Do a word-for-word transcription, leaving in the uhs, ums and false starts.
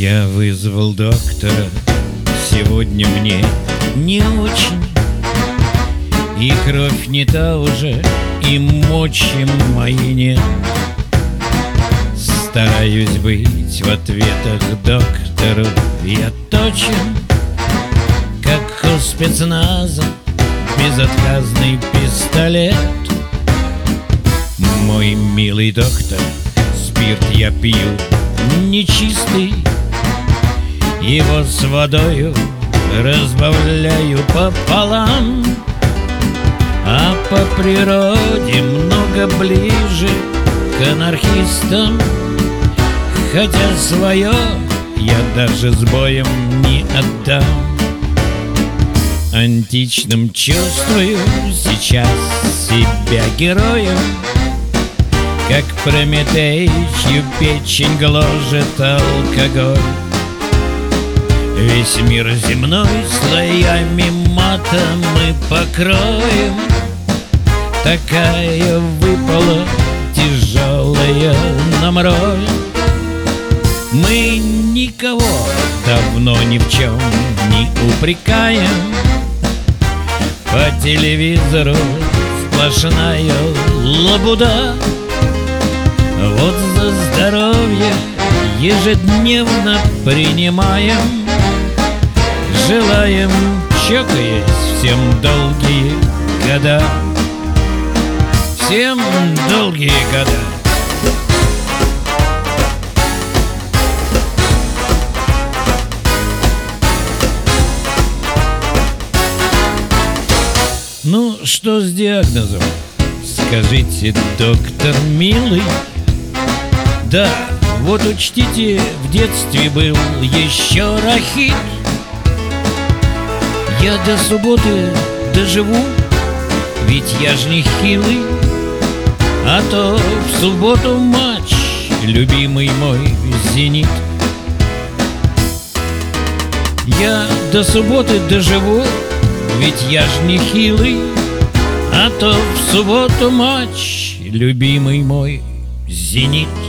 Я вызвал доктора, сегодня мне не очень, и кровь не та уже, и мочи моей нет. Стараюсь быть в ответах доктору я точен, как у спецназа безотказный пистолет. Мой милый доктор, спирт я пью нечистый, его с водою разбавляю пополам, а по природе много ближе к анархистам. Хотя свое я даже с боем не отдам. Античным чувствую сейчас себя героем, как Прометей, чью печень гложет алкоголь. Весь мир земной слоями мата мы покроем. Такая выпала тяжелая нам роль. Мы никого давно ни в чем не упрекаем. По телевизору сплошная лабуда. Вот за здоровье ежедневно принимаем. Желаем, чокаясь, всем долгие года. Всем долгие года. Ну, что с диагнозом? Скажите, доктор милый. Да, вот учтите, в детстве был еще рахит. Я до субботы доживу, ведь я ж не хилый. А то в субботу матч, любимый мой «Зенит». Я до субботы доживу, ведь я ж не хилый. А то в субботу матч, любимый мой «Зенит».